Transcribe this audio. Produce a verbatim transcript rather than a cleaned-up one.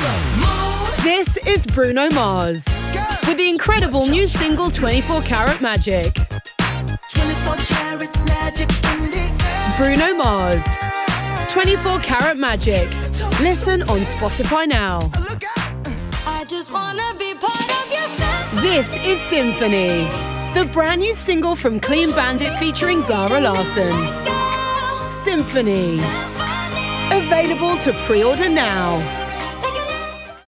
This is Bruno Mars with the incredible new single twenty-four karat Magic. Bruno Mars, twenty-four karat Magic. Listen on Spotify now. I just wanna be part of your symphony. This is Symphony, the brand new single from Clean Bandit featuring Zara Larsson. Symphony. Available to pre-order now.